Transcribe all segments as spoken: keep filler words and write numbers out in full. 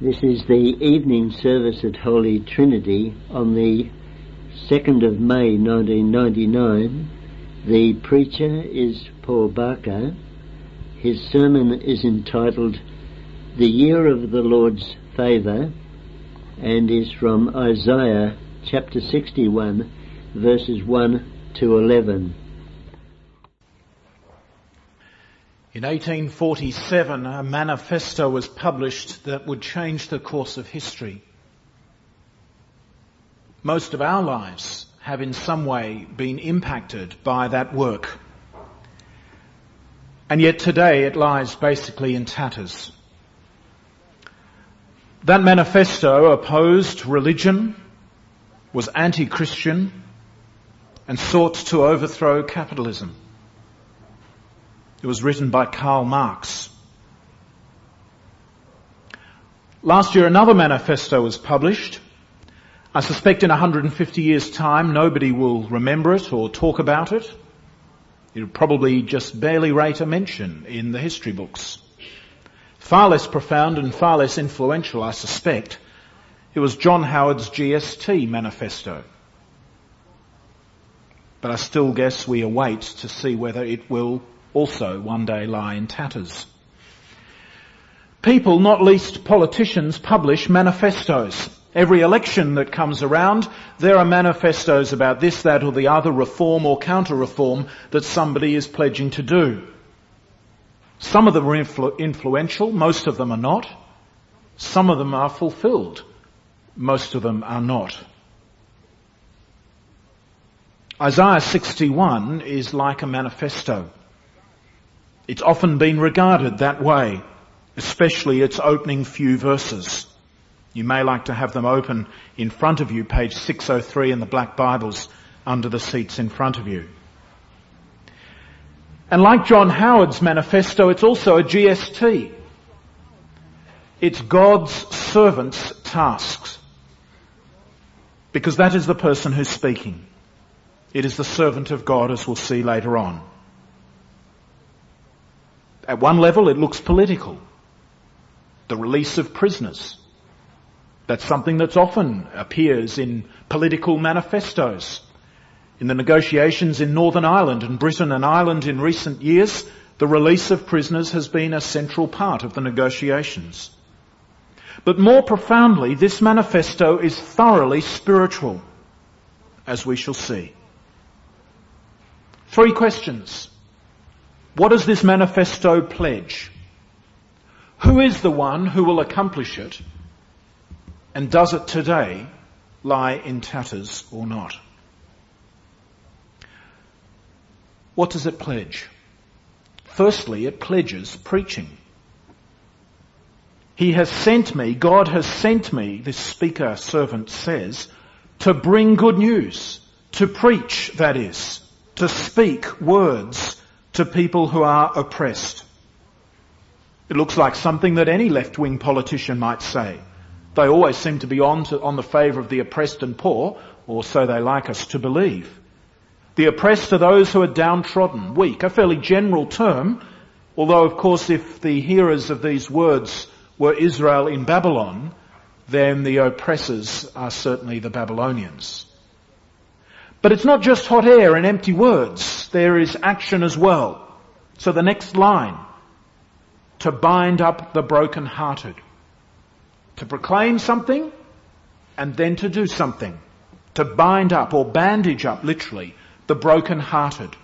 This is the evening service at Holy Trinity on the second of May nineteen ninety-nine. The preacher is Paul Barker. His sermon is entitled The Year of the Lord's Favour and is from Isaiah chapter sixty-one verses one to eleven. In eighteen forty-seven, a manifesto was published that would change the course of history. Most of our lives have in some way been impacted by that work. And yet today it lies basically in tatters. That manifesto opposed religion, was anti-Christian, and sought to overthrow capitalism. It was written by Karl Marx. Last year another manifesto was published. I suspect in one hundred fifty years' time nobody will remember it or talk about it. It will probably just barely rate a mention in the history books. Far less profound and far less influential, I suspect, it was John Howard's G S T manifesto. But I still guess we await to see whether it will also one day lie in tatters. People, not least politicians, publish manifestos. Every election that comes around, there are manifestos about this, that or the other reform or counter-reform that somebody is pledging to do. Some of them are influ- influential, most of them are not. Some of them are fulfilled, most of them are not. Isaiah sixty-one is like a manifesto. It's often been regarded that way, especially its opening few verses. You may like to have them open in front of you, page six oh three in the black Bibles under the seats in front of you. And like John Howard's manifesto, it's also a G S T. It's God's servant's tasks. Because that is the person who's speaking. It is the servant of God, as we'll see later on. At one level, it looks political. The release of prisoners. That's something that often appears in political manifestos. In the negotiations in Northern Ireland and Britain and Ireland in recent years, the release of prisoners has been a central part of the negotiations. But more profoundly, this manifesto is thoroughly spiritual, as we shall see. Three questions. What does this manifesto pledge? Who is the one who will accomplish it? And does it today lie in tatters or not? What does it pledge? Firstly, it pledges preaching. He has sent me, God has sent me, this speaker servant says, to bring good news, to preach, that is, to speak words to people who are oppressed. It looks like something that any left-wing politician might say. They always seem to be on, to, on the favour of the oppressed and poor, or so they like us to believe. The oppressed are those who are downtrodden, weak, a fairly general term, although of course if the hearers of these words were Israel in Babylon, then the oppressors are certainly the Babylonians. But it's not just hot air and empty words, there is action as well. So the next line, to bind up the broken-hearted. To proclaim something and then to do something. To bind up or bandage up, literally, the broken-hearted.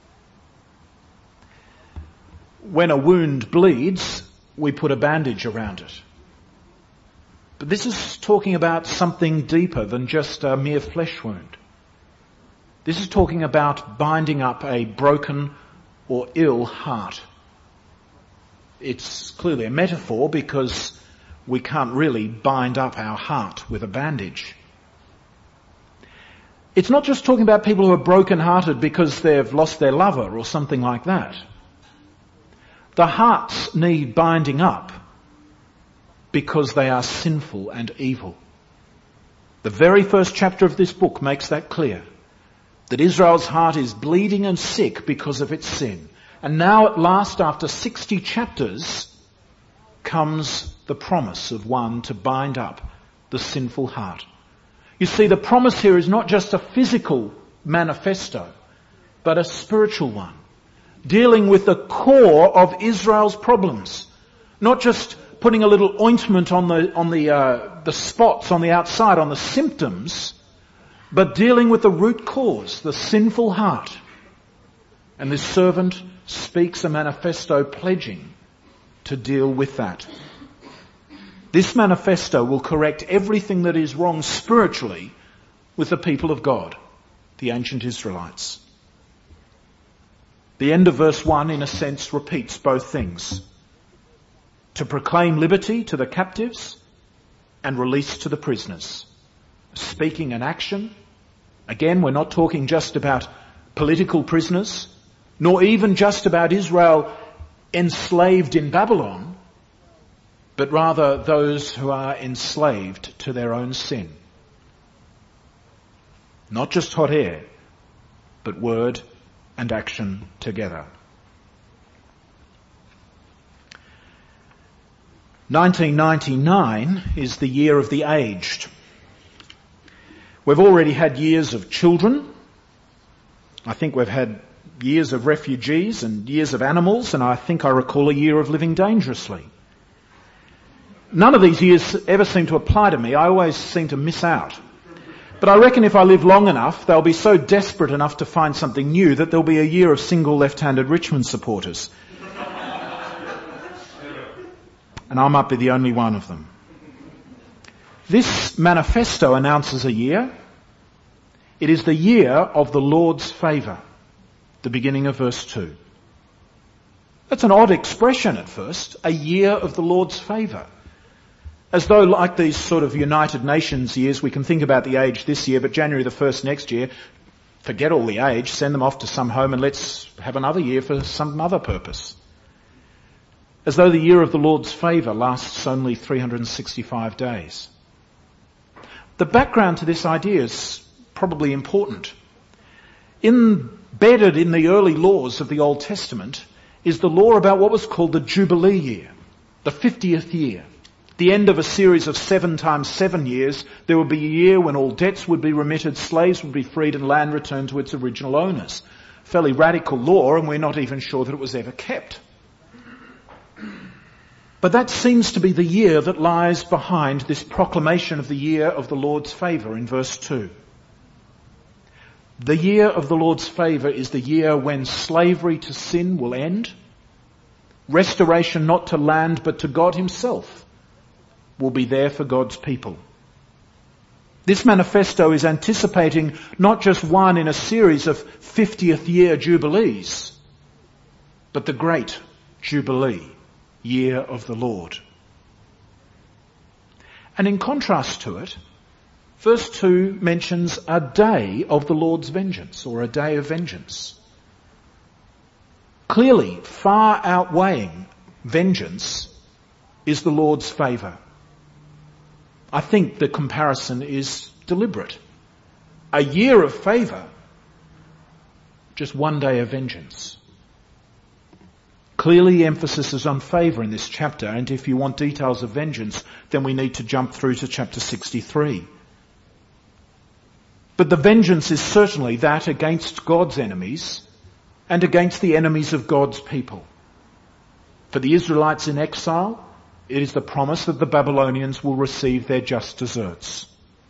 When a wound bleeds, we put a bandage around it. But this is talking about something deeper than just a mere flesh wound. This is talking about binding up a broken or ill heart. It's clearly a metaphor because we can't really bind up our heart with a bandage. It's not just talking about people who are broken-hearted because they've lost their lover or something like that. The hearts need binding up because they are sinful and evil. The very first chapter of this book makes that clear. That Israel's heart is bleeding and sick because of its sin. And now at last, after sixty chapters, comes the promise of one to bind up the sinful heart. You see, the promise here is not just a physical manifesto, but a spiritual one, dealing with the core of Israel's problems. Not just putting a little ointment on the on the uh, the spots on the outside, on the symptoms, but dealing with the root cause, the sinful heart. And this servant speaks a manifesto pledging to deal with that. This manifesto will correct everything that is wrong spiritually with the people of God, the ancient Israelites. The end of verse one, in a sense, repeats both things. To proclaim liberty to the captives and release to the prisoners. Speaking and action. Again, we're not talking just about political prisoners, nor even just about Israel enslaved in Babylon, but rather those who are enslaved to their own sin. Not just hot air, but word and action together. nineteen ninety-nine is the year of the aged. We've already had years of children. I think we've had years of refugees and years of animals, and I think I recall a year of living dangerously. None of these years ever seem to apply to me. I always seem to miss out. But I reckon if I live long enough, they'll be so desperate enough to find something new that there'll be a year of single left-handed Richmond supporters. And I might be the only one of them. This manifesto announces a year. It is the year of the Lord's favour, the beginning of verse two. That's an odd expression at first, a year of the Lord's favour. As though, like these sort of United Nations years, we can think about the age this year, but January the first next year, forget all the age, send them off to some home and let's have another year for some other purpose. As though the year of the Lord's favour lasts only three hundred sixty-five days. The background to this idea is probably important. Embedded in the early laws of the Old Testament is the law about what was called the Jubilee year, the fiftieth year. The end of a series of seven times seven years, there would be a year when all debts would be remitted, slaves would be freed, and land returned to its original owners. Fairly radical law, and we're not even sure that it was ever kept. But that seems to be the year that lies behind this proclamation of the year of the Lord's favour in verse two. The year of the Lord's favour is the year when slavery to sin will end, restoration not to land but to God himself will be there for God's people. This manifesto is anticipating not just one in a series of fiftieth year jubilees, but the great Jubilee, year of the Lord. And in contrast to it, verse two mentions a day of the Lord's vengeance, or a day of vengeance. Clearly, far outweighing vengeance is the Lord's favour. I think the comparison is deliberate. A year of favour, just one day of vengeance. Clearly the emphasis is on favour in this chapter, and if you want details of vengeance, then we need to jump through to chapter sixty-three. But the vengeance is certainly that against God's enemies and against the enemies of God's people. For the Israelites in exile, it is the promise that the Babylonians will receive their just deserts.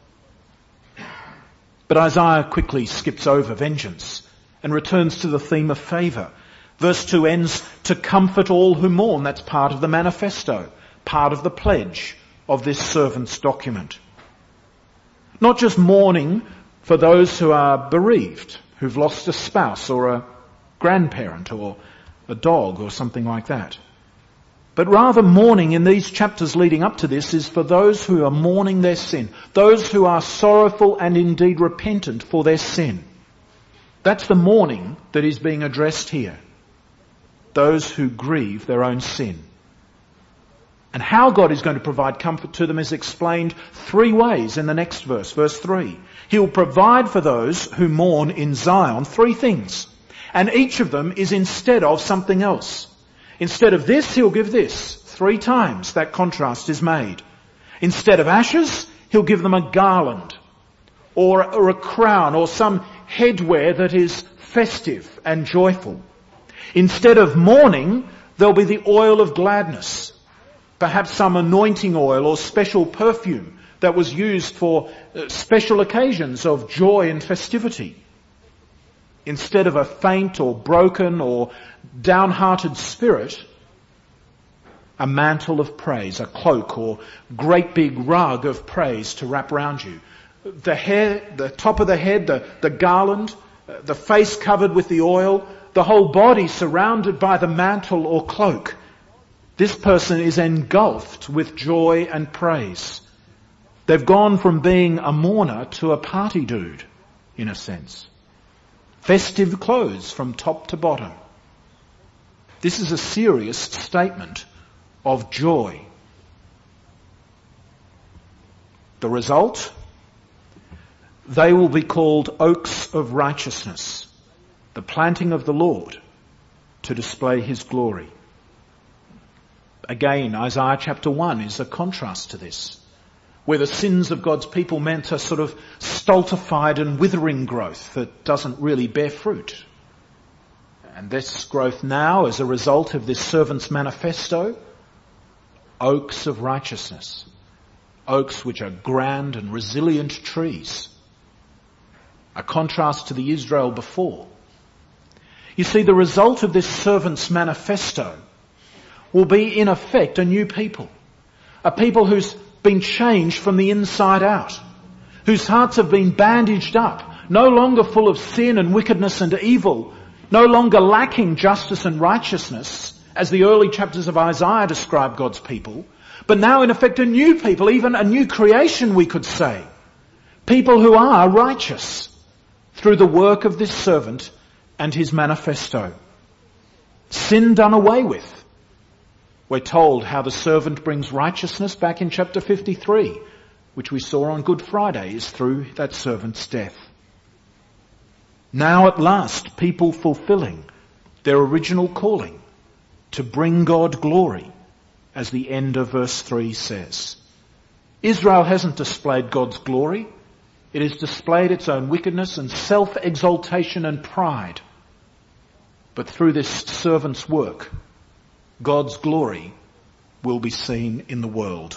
But Isaiah quickly skips over vengeance and returns to the theme of favour. Verse two ends, to comfort all who mourn. That's part of the manifesto, part of the pledge of this servant's document. Not just mourning for those who are bereaved, who've lost a spouse or a grandparent or a dog or something like that. But rather mourning in these chapters leading up to this is for those who are mourning their sin, those who are sorrowful and indeed repentant for their sin. That's the mourning that is being addressed here. Those who grieve their own sin. And how God is going to provide comfort to them is explained three ways in the next verse, verse three. He will provide for those who mourn in Zion three things. And each of them is instead of something else. Instead of this, he'll give this. Three times that contrast is made. Instead of ashes, he'll give them a garland or, or a crown or some headwear that is festive and joyful. Instead of mourning, there'll be the oil of gladness, perhaps some anointing oil or special perfume that was used for special occasions of joy and festivity. Instead of a faint or broken or downhearted spirit, a mantle of praise, a cloak or great big rug of praise to wrap around you. The hair, the top of the head, the, the garland, the face covered with the oil, the whole body surrounded by the mantle or cloak. This person is engulfed with joy and praise. They've gone from being a mourner to a party dude, in a sense. Festive clothes from top to bottom. This is a serious statement of joy. The result? They will be called oaks of righteousness, the planting of the Lord to display his glory. Again, Isaiah chapter one is a contrast to this, where the sins of God's people meant a sort of stultified and withering growth that doesn't really bear fruit. And this growth now, as a result of this servant's manifesto, oaks of righteousness, oaks which are grand and resilient trees, a contrast to the Israel before. You see, the result of this servant's manifesto will be, in effect, a new people, a people who's been changed from the inside out, whose hearts have been bandaged up, no longer full of sin and wickedness and evil, no longer lacking justice and righteousness, as the early chapters of Isaiah describe God's people, but now in effect a new people, even a new creation we could say. People who are righteous through the work of this servant and his manifesto. Sin done away with. We're told how the servant brings righteousness back in chapter fifty-three, which we saw on Good Friday, is through that servant's death. Now at last, people fulfilling their original calling to bring God glory, as the end of verse three says. Israel hasn't displayed God's glory. It has displayed its own wickedness and self-exaltation and pride. But through this servant's work, God's glory will be seen in the world.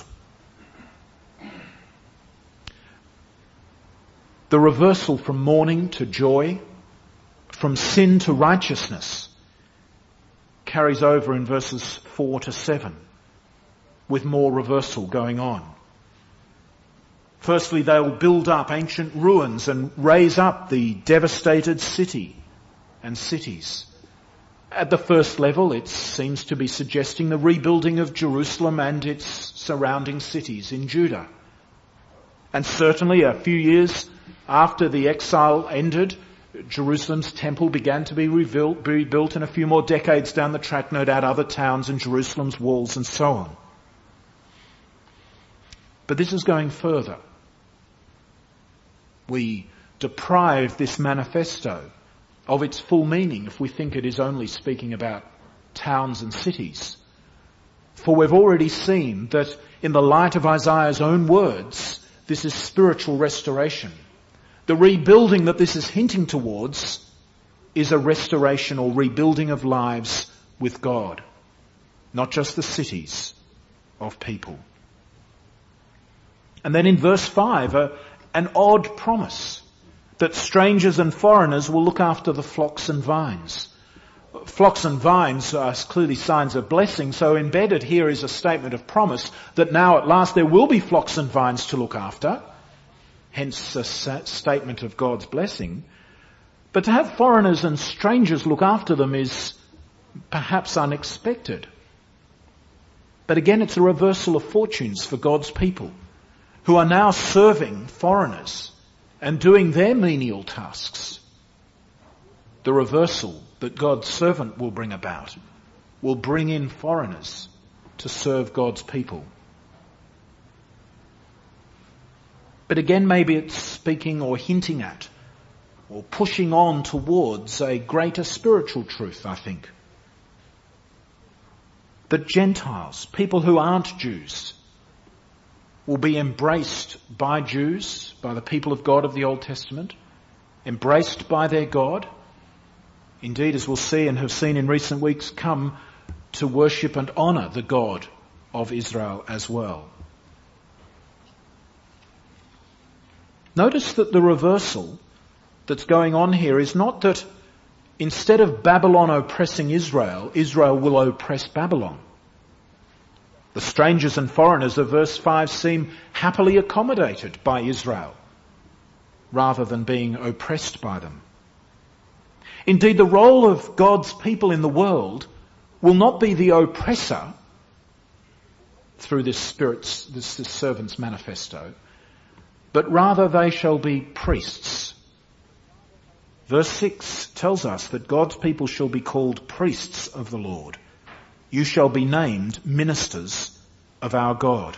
The reversal from mourning to joy, from sin to righteousness, carries over in verses four to seven, with more reversal going on. Firstly, they'll build up ancient ruins and raise up the devastated city and cities. At the first level, it seems to be suggesting the rebuilding of Jerusalem and its surrounding cities in Judah. And certainly a few years after the exile ended, Jerusalem's temple began to be rebuilt, rebuilt, and a few more decades down the track, no doubt other towns and Jerusalem's walls and so on. But this is going further. We deprive this manifesto of its full meaning if we think it is only speaking about towns and cities. For we've already seen that in the light of Isaiah's own words, this is spiritual restoration. The rebuilding that this is hinting towards is a restoration or rebuilding of lives with God, not just the cities of people. And then in verse five, a, an odd promise that strangers and foreigners will look after the flocks and vines. Flocks and vines are clearly signs of blessing, so embedded here is a statement of promise that now at last there will be flocks and vines to look after, hence a statement of God's blessing. But to have foreigners and strangers look after them is perhaps unexpected. But again, it's a reversal of fortunes for God's people, who are now serving foreigners and doing their menial tasks. The reversal that God's servant will bring about will bring in foreigners to serve God's people. But again, maybe it's speaking or hinting at or pushing on towards a greater spiritual truth, I think. that Gentiles, people who aren't Jews, will be embraced by Jews, by the people of God of the Old Testament, embraced by their God. Indeed, as we'll see and have seen in recent weeks, come to worship and honour the God of Israel as well. Notice that the reversal that's going on here is not that instead of Babylon oppressing Israel, Israel will oppress Babylon. The strangers and foreigners of verse five seem happily accommodated by Israel rather than being oppressed by them. Indeed, the role of God's people in the world will not be the oppressor through this Spirit's, this, this servant's manifesto, but rather they shall be priests. Verse six tells us that God's people shall be called priests of the Lord. You shall be named ministers of our God.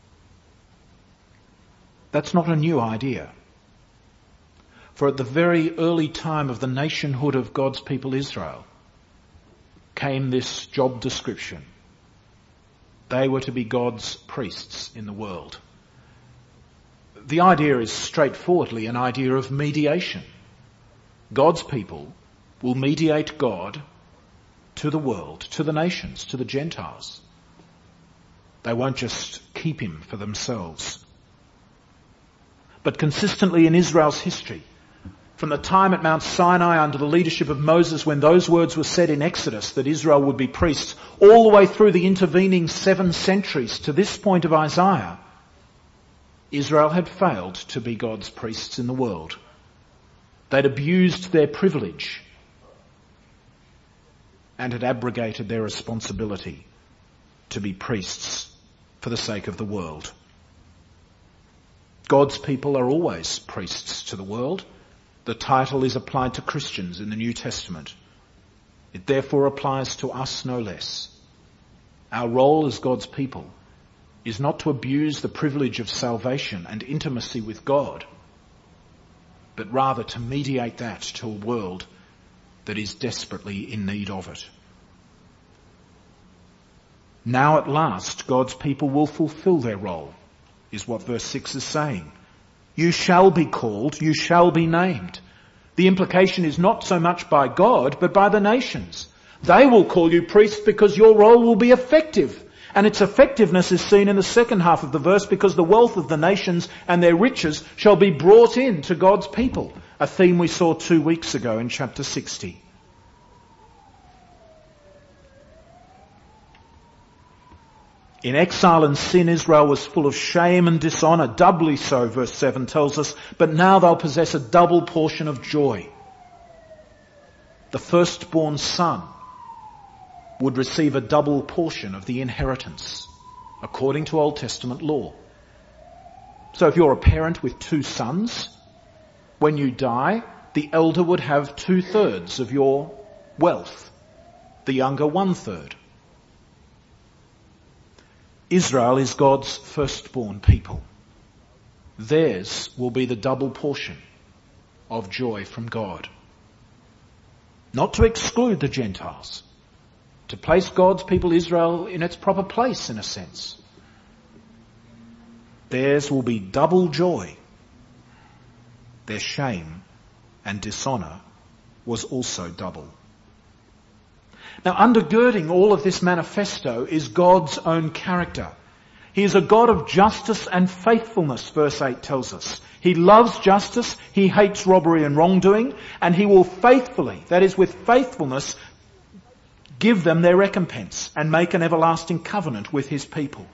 That's not a new idea. For at the very early time of the nationhood of God's people Israel came this job description. They were to be God's priests in the world. The idea is straightforwardly an idea of mediation. God's people will mediate God to the world, to the nations, to the Gentiles. They won't just keep him for themselves. But consistently in Israel's history, from the time at Mount Sinai under the leadership of Moses, when those words were said in Exodus that Israel would be priests, all the way through the intervening seven centuries to this point of Isaiah, Israel had failed to be God's priests in the world. They'd abused their privilege and had abrogated their responsibility to be priests for the sake of the world. God's people are always priests to the world. The title is applied to Christians in the New Testament. It therefore applies to us no less. Our role as God's people is not to abuse the privilege of salvation and intimacy with God, but rather to mediate that to a world that is desperately in need of it. Now at last, God's people will fulfill their role, is what verse six is saying. You shall be called, you shall be named. The implication is not so much by God, but by the nations. They will call you priests because your role will be effective. And its effectiveness is seen in the second half of the verse, because the wealth of the nations and their riches shall be brought in to God's people. A theme we saw two weeks ago in chapter sixty. In exile and sin, Israel was full of shame and dishonour, doubly so, verse seven tells us, but now they'll possess a double portion of joy. The firstborn son would receive a double portion of the inheritance, according to Old Testament law. So if you're a parent with two sons, when you die, the elder would have two-thirds of your wealth, the younger one-third. Israel is God's firstborn people. Theirs will be the double portion of joy from God. Not to exclude the Gentiles, to place God's people Israel in its proper place in a sense. Theirs will be double joy. Their shame and dishonour was also double. Now, undergirding all of this manifesto is God's own character. He is a God of justice and faithfulness, verse eight tells us. He loves justice, he hates robbery and wrongdoing, and he will faithfully, that is with faithfulness, give them their recompense and make an everlasting covenant with his people.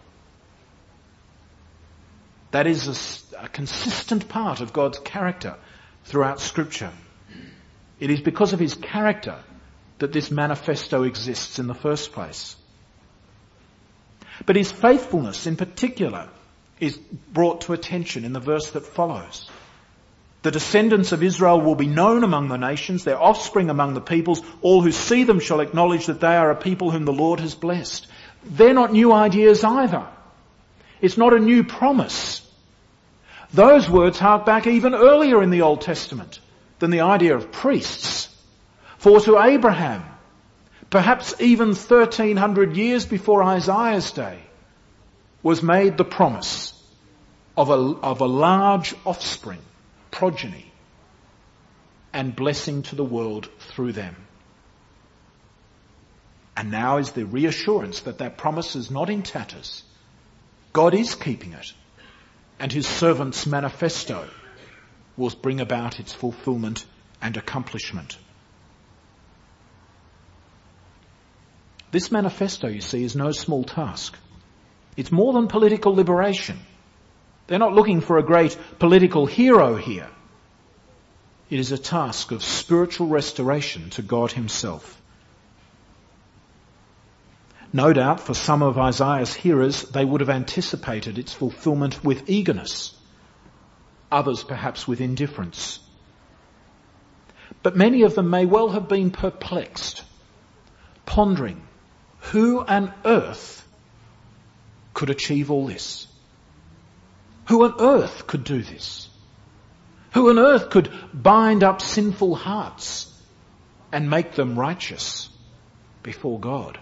That is a, a consistent part of God's character throughout Scripture. It is because of his character that this manifesto exists in the first place. But his faithfulness in particular is brought to attention in the verse that follows. The descendants of Israel will be known among the nations, their offspring among the peoples. All who see them shall acknowledge that they are a people whom the Lord has blessed. They're not new ideas either. It's not a new promise. Those words hark back even earlier in the Old Testament than the idea of priests. For to Abraham, perhaps even thirteen hundred years before Isaiah's day, was made the promise of a, of a large offspring, progeny, and blessing to the world through them. And now is the reassurance that that promise is not in tatters. God is keeping it, and his servant's manifesto will bring about its fulfillment and accomplishment. This manifesto, you see, is no small task. It's more than political liberation. They're not looking for a great political hero here. It is a task of spiritual restoration to God himself. No doubt for some of Isaiah's hearers, they would have anticipated its fulfillment with eagerness. Others perhaps with indifference. But many of them may well have been perplexed, pondering, who on earth could achieve all this? Who on earth could do this? Who on earth could bind up sinful hearts and make them righteous before God?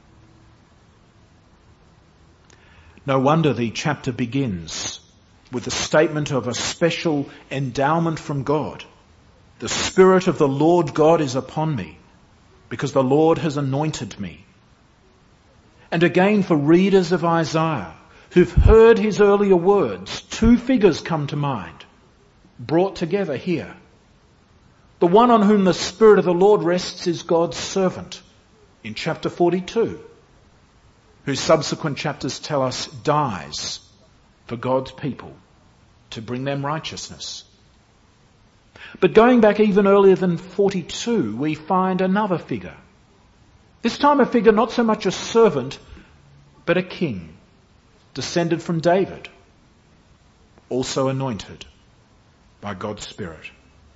No wonder the chapter begins with the statement of a special endowment from God. The Spirit of the Lord God is upon me, because the Lord has anointed me. And again, for readers of Isaiah who've heard his earlier words, two figures come to mind, brought together here. The one on whom the Spirit of the Lord rests is God's servant in chapter forty-two, whose subsequent chapters tell us dies for God's people to bring them righteousness. But going back even earlier than forty-two, we find another figure. This time a figure not so much a servant, but a king, descended from David, also anointed by God's Spirit.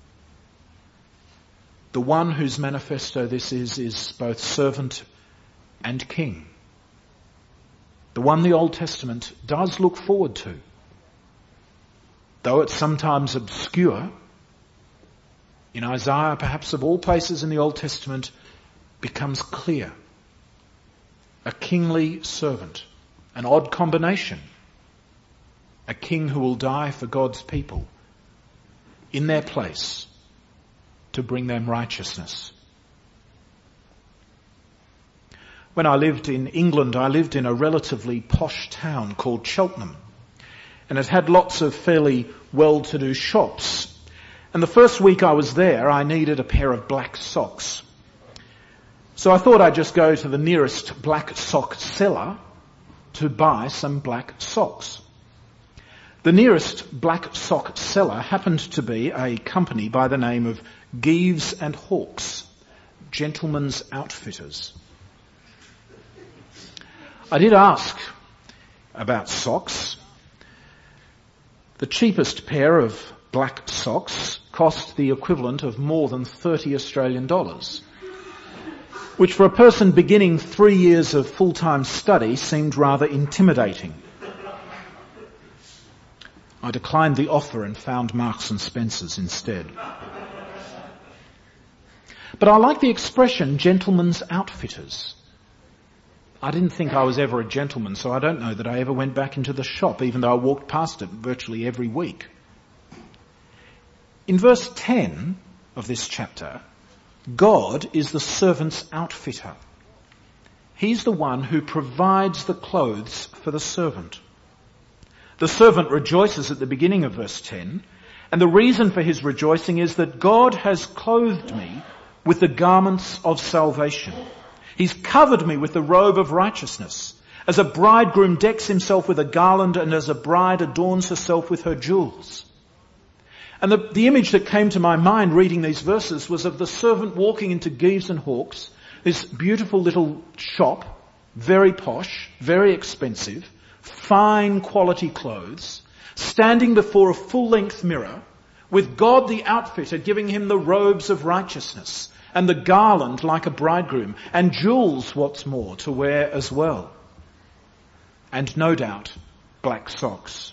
The one whose manifesto this is, is both servant and king. The one the Old Testament does look forward to. Though it's sometimes obscure, in Isaiah, perhaps of all places in the Old Testament, becomes clear. A kingly servant, an odd combination. A king who will die for God's people in their place to bring them righteousness. When I lived in England, I lived in a relatively posh town called Cheltenham. And it had lots of fairly well-to-do shops. And the first week I was there, I needed a pair of black socks. So I thought I'd just go to the nearest black sock seller to buy some black socks. The nearest black sock seller happened to be a company by the name of Geeves and Hawkes, Gentlemen's Outfitters. I did ask about socks. The cheapest pair of black socks cost the equivalent of more than thirty Australian dollars, which for a person beginning three years of full-time study seemed rather intimidating. I declined the offer and found Marks and Spencer's instead. But I like the expression gentlemen's outfitters. I didn't think I was ever a gentleman, so I don't know that I ever went back into the shop, even though I walked past it virtually every week. In verse ten of this chapter, God is the servant's outfitter. He's the one who provides the clothes for the servant. The servant rejoices at the beginning of verse ten, and the reason for his rejoicing is that God has clothed me with the garments of salvation. He's covered me with the robe of righteousness, as a bridegroom decks himself with a garland and as a bride adorns herself with her jewels. And the, the image that came to my mind reading these verses was of the servant walking into Geeves and Hawkes, this beautiful little shop, very posh, very expensive, fine quality clothes, standing before a full-length mirror, with God the outfitter giving him the robes of righteousness, and the garland like a bridegroom, and jewels, what's more, to wear as well. And no doubt, black socks.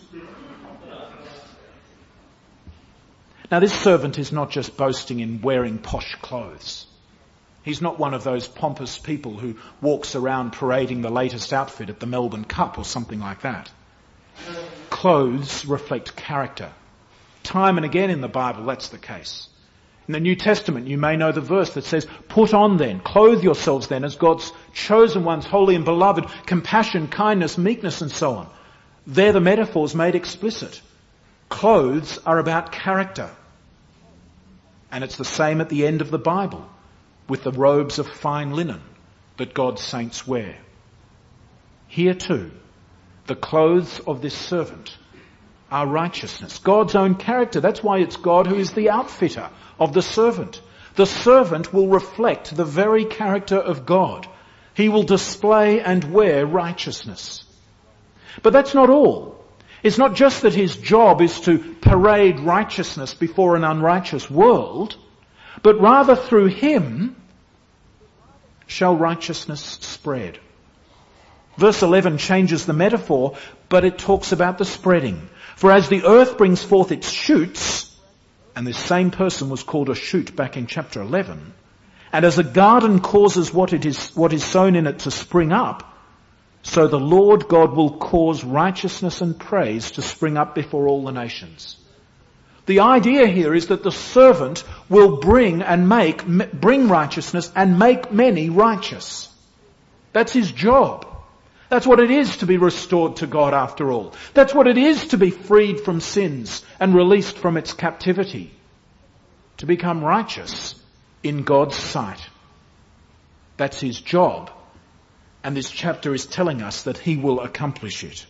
Now this servant is not just boasting in wearing posh clothes. He's not one of those pompous people who walks around parading the latest outfit at the Melbourne Cup or something like that. Clothes reflect character. Time and again in the Bible, that's the case. In the New Testament, you may know the verse that says, "Put on then, clothe yourselves then as God's chosen ones, holy and beloved, compassion, kindness, meekness," and so on. They're the metaphors made explicit. Clothes are about character. And it's the same at the end of the Bible with the robes of fine linen that God's saints wear. Here too, the clothes of this servant are righteousness, God's own character. That's why it's God who is the outfitter of the servant. The servant will reflect the very character of God. He will display and wear righteousness. But that's not all. It's not just that his job is to parade righteousness before an unrighteous world, but rather through him shall righteousness spread. Verse eleven changes the metaphor, but it talks about the spreading. For as the earth brings forth its shoots, and this same person was called a shoot back in chapter eleven, and as a garden causes what it is, what is sown in it to spring up, so the Lord God will cause righteousness and praise to spring up before all the nations. The idea here is that the servant will bring and make, bring righteousness and make many righteous. That's his job. That's what it is to be restored to God after all. That's what it is to be freed from sins and released from its captivity. To become righteous in God's sight. That's his job. And this chapter is telling us that he will accomplish it.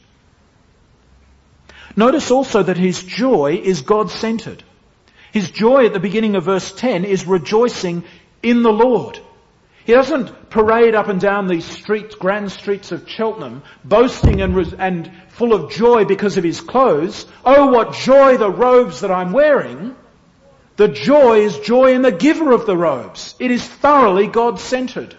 Notice also that his joy is God-centered. His joy at the beginning of verse ten is rejoicing in the Lord. He doesn't parade up and down these streets, grand streets of Cheltenham, boasting and, res- and full of joy because of his clothes. Oh, what joy the robes that I'm wearing. The joy is joy in the giver of the robes. It is thoroughly God-centered.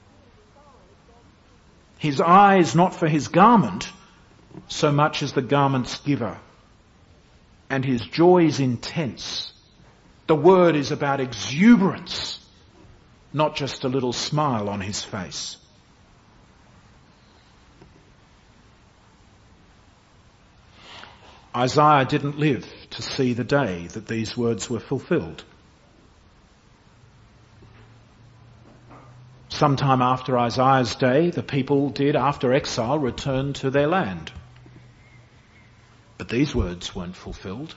His eye is not for his garment so much as the garment's giver. And his joy is intense. The word is about exuberance, not just a little smile on his face. Isaiah didn't live to see the day that these words were fulfilled. Sometime after Isaiah's day, the people did, after exile, return to their land. But these words weren't fulfilled.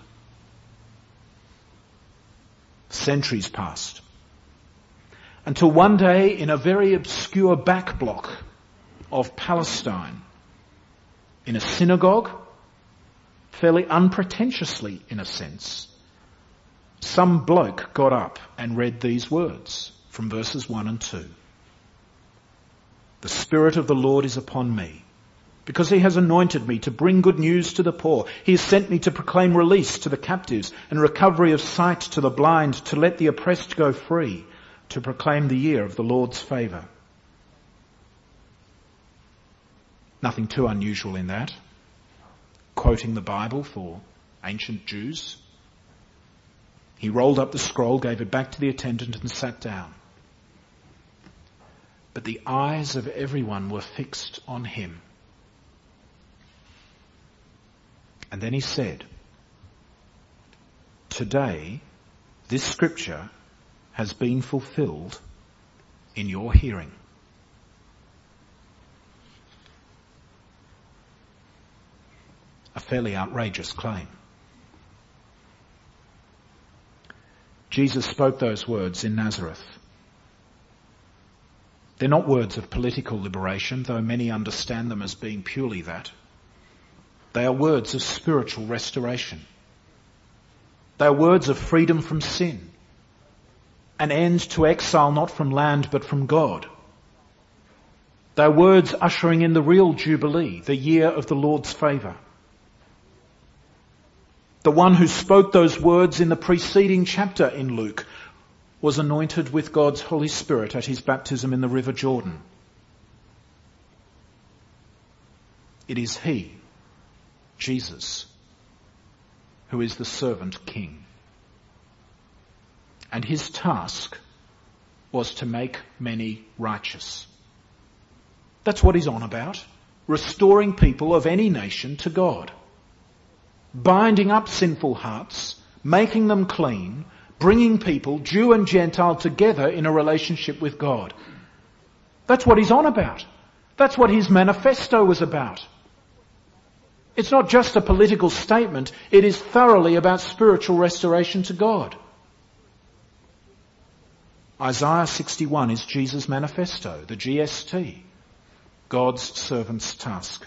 Centuries passed. Until one day, in a very obscure back block of Palestine, in a synagogue, fairly unpretentiously in a sense, some bloke got up and read these words from verses one and two. The Spirit of the Lord is upon me, because he has anointed me to bring good news to the poor. He has sent me to proclaim release to the captives and recovery of sight to the blind, to let the oppressed go free, to proclaim the year of the Lord's favour. Nothing too unusual in that. Quoting the Bible for ancient Jews. He rolled up the scroll, gave it back to the attendant and sat down. But the eyes of everyone were fixed on him. And then he said, "Today, this scripture has been fulfilled in your hearing." A fairly outrageous claim. Jesus spoke those words in Nazareth. They're not words of political liberation, though many understand them as being purely that. They are words of spiritual restoration. They are words of freedom from sin. An end to exile not from land but from God. They are words ushering in the real Jubilee, the year of the Lord's favour. The one who spoke those words in the preceding chapter in Luke was anointed with God's Holy Spirit at his baptism in the River Jordan. It is he, Jesus, who is the servant king. And his task was to make many righteous. That's what he's on about. Restoring people of any nation to God. Binding up sinful hearts, making them clean, bringing people, Jew and Gentile, together in a relationship with God. That's what he's on about. That's what his manifesto was about. It's not just a political statement, it is thoroughly about spiritual restoration to God. Isaiah sixty-one is Jesus' manifesto, the G S T, God's servant's task.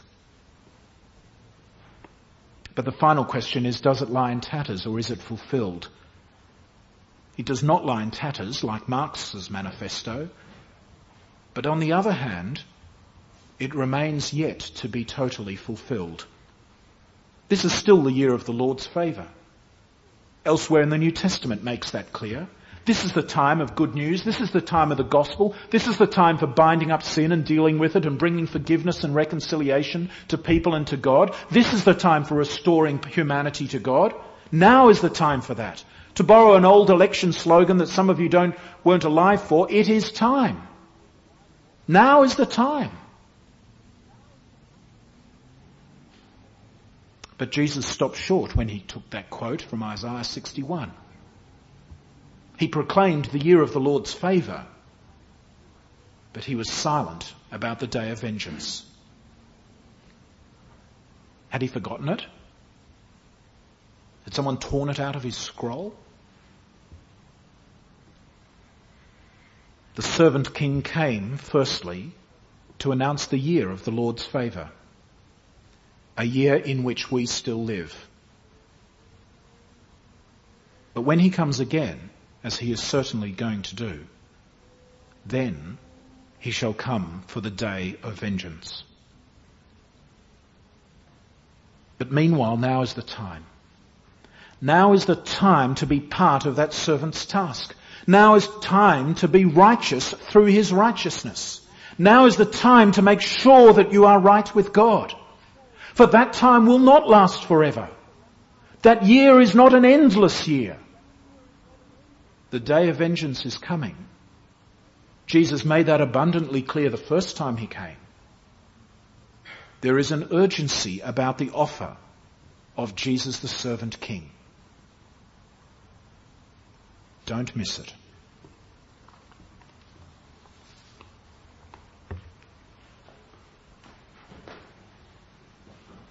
But the final question is, does it lie in tatters or is it fulfilled? It does not lie in tatters like Marx's manifesto, but on the other hand, it remains yet to be totally fulfilled. This is still the year of the Lord's favour. Elsewhere in the New Testament makes that clear. This is the time of good news. This is the time of the gospel. This is the time for binding up sin and dealing with it and bringing forgiveness and reconciliation to people and to God. This is the time for restoring humanity to God. Now is the time for that. To borrow an old election slogan that some of you don't weren't alive for, it is time. Now is the time. But Jesus stopped short when he took that quote from Isaiah sixty-one. He proclaimed the year of the Lord's favour, but he was silent about the day of vengeance. Had he forgotten it? Had someone torn it out of his scroll? The servant king came, firstly, to announce the year of the Lord's favour, a year in which we still live. But when he comes again, as he is certainly going to do, then he shall come for the day of vengeance. But meanwhile, now is the time. Now is the time to be part of that servant's task. Now is time to be righteous through his righteousness. Now is the time to make sure that you are right with God. For that time will not last forever. That year is not an endless year. The day of vengeance is coming. Jesus made that abundantly clear the first time he came. There is an urgency about the offer of Jesus the servant king. Don't miss it.